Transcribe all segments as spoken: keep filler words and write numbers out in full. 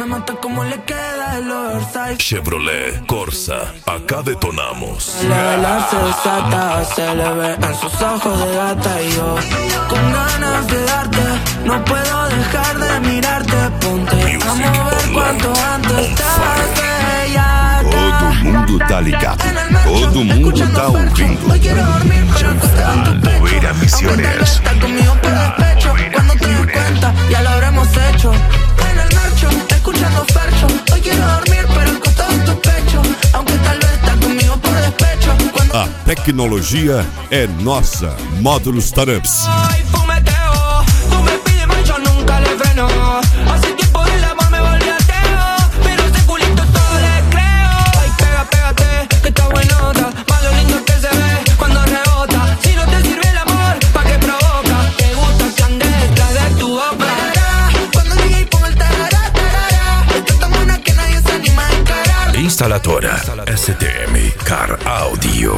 Me mata como le queda el oversize. Chevrolet Corsa, acá detonamos. La velar se desata, se le ve en sus ojos de gata. Y yo con ganas de darte, no puedo dejar de mirarte. Ponte Music a mover online, cuanto antes. on Estás fire. bella. Todo mundo tá ligado, todo mundo tá ouvindo. Hoy quiero dormir, pero acostado en tu pecho. Moreira Misiones. Estar conmigo por despecho. Cuando te des cuenta, ya lo habremos hecho. En el marcho, escuchando Fercho. Hoy quiero dormir, pero acostado en tu pecho. Aunque tal vez estar conmigo por despecho. Cuando A tecnologia é nossa. Módulos Startups. Ay, fumeteo, tú me pides más, yo nunca le freno. Hace tiempo el amor me volvió ateo, pero ese culito todo le creo. Ay, pega, pégate, que está buenota. Más lo lindo que se ve cuando rebota. Si no te sirve el amor, ¿pa' qué provoca? Te gusta que ande detrás de tu boca. Cuando llegue y ponga el tarará, tarará. Está tan buena que nadie se anima a encarar. Instaladora S T M Car Audio.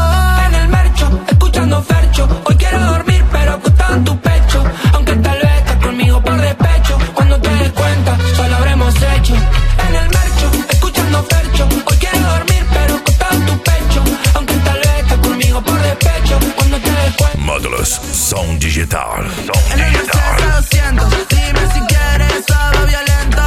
En el mercho, escuchando Fercho. Hoy quiero dormir, pero acostado en tu pecho. Aunque tal vez estés conmigo por despecho. Cuando te des cuenta, ya lo habremos hecho. En el mercho, escuchando Fercho. Hoy quiero dormir, pero acostado en tu pecho. Aunque tal vez estés conmigo por despecho. Cuando te des cuenta. Módulos Som Digital. Som En el Digital. Mercedes doscientos, dime si quieres algo violento.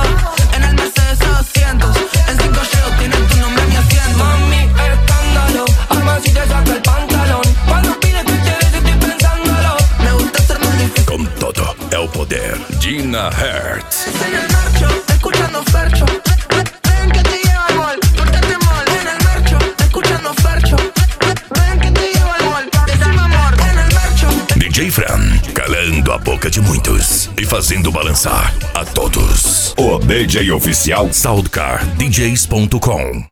En el Mercedes doscientos, en cinco llego tiene tu nombre mi asiento. Mami, escándalo, ama si te saca el pantalón. Cuando pides que te des estoy pensándolo. Me gusta ser más difícil. Com todo é o poder. Gina Hertz. En el marcho, escuchando Fercho. Ven que te llevo al mall, pórtate mal. En el marcho, escuchando Fercho. Ven que te llevo al mall, decime amor. En el marcho. D J Fran, calando a boca de muitos e fazendo balançar a todos. O D J oficial Soundcar D Js ponto com